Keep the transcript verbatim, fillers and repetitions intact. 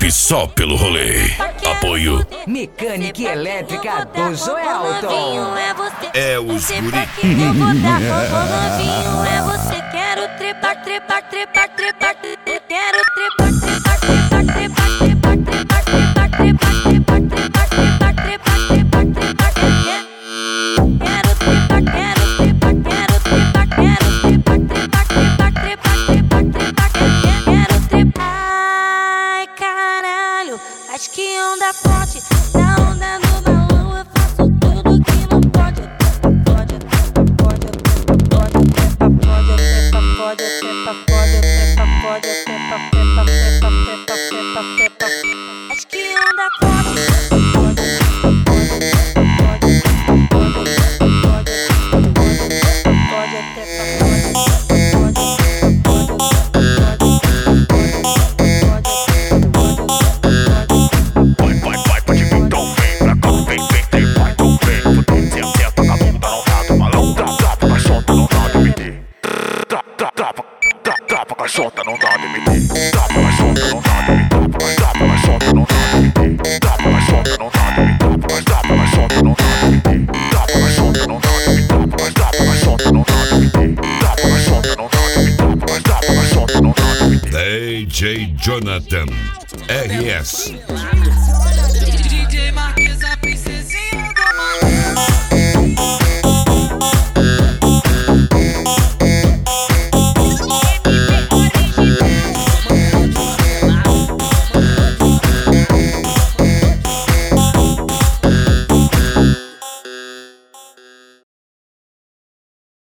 equipe só pelo rolê. Apoio Mecânica e Elétrica do Joelton. é os guri. Eu vou dar forró novinho, é você. Quero trepar, trepar, trepar, trepar. Quero trepar, trepar, trepar, trepar, trepar, trepar, trepar, trepar, trepar, trepar, trepar, trepar, trepar, trepar. Quero trepar, quero trepar, quero trepar, quero trepar, trepar, trepar, trepar, trepar, trepar, quero trepar. Ai, caralho, acho que onda forte, na onda do balão eu faço tudo que não pode. Pode, pode, pode, trepa, pode, trepa, pode, trepa, pode, trepa, pode, trepa, trepa, trepa, trepa, trepa, trepa. Acho que onda forte. Pode, pode, pode, pode, pode, pode, trepa, pode, pode, pode, Vai, vai, vai, pode vir, então vem pra cá, vem, vem, vem, vai, então vem. Potência, senta, a bunda não dá do balão, dá, dá pra caixota, não dá de meter. Dá, dá, dá pra, dá, dá pra caixota, não dá de meter. Dá pra caixota, não dá de meter. Dá pra caixota, não dá de meter. Dá pra caixota, não dá de meter. Dá pra caixota, não dá de meter. Dá pra caixota, não dá de meter. Dá pra caixota, não dá de meter. Dá pra caixota, não dá de meter. Dá pra caixota, não dá de meter. D J Jonathan R S